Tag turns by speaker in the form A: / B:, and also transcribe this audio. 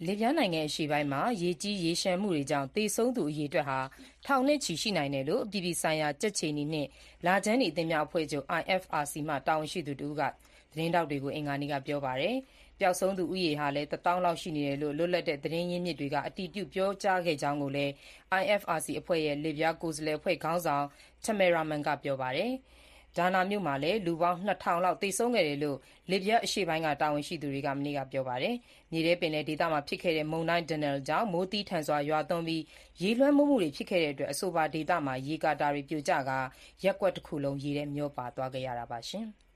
A: လစ်ဗျားနိုင်ငံအရှေ့ပိုင်းမှာ ရေကြီးရေလျှံမှုတွေကြောင့် သေဆုံးသူအရေအတွက်ဟာ ထောင်နဲ့ချီရှိနိုင်တယ်လို့ အပြည်ပြည်ဆိုင်ရာ ကြက်ခြေနီနှင့် လခြမ်းနီအသင်းများအဖွဲ့ချုပ် IFRC မှ တာဝန်ရှိသူတဦးက သတင်းထောက်တွေကို အင်္ဂါနေ့က ပြောပါတယ်။ ပျောက်ဆုံးသူဦးရေဟာလည်း ၁၀,၀၀၀ လောက်ရှိတယ်လို့ လွတ်လပ်တဲ့ သတင်းရင်းမြစ်တွေက အတည်ပြုပြောကြားခဲ့ကြောင်းလည်း IFRC အဖွဲ့ရဲ့ လစ်ဗျားကိုယ်စားလှယ်အဖွဲ့ ခေါင်းဆောင် Tamara Mann ကပြောပါတယ်။ ဒါနာမြို့မှာလည်း လူပေါင်း ၂,၀၀၀ လောက် သေဆုံးခဲ့တယ်လို့ လစ်ဗျားအရှေ့ပိုင်းက တာဝန်ရှိသူတွေက မနေ့က ပြောပါတယ်။ မြေထဲပင်လယ်ဒေသမှာဖြစ်ခဲ့တဲ့ မုန်တိုင်း Danielle ကြောင့် မိုးသည်းထန်စွာရွာသွန်းပြီး ရေလွှမ်းမိုးမှုတွေဖြစ်ခဲ့တဲ့အတွက် အဆိုပါဒေသမှာ ရေကာတာတွေပြိုကျကာ ရပ်ကွက်တခုလုံး ရေထဲမျောပါသွားခဲ့ရတာပါ။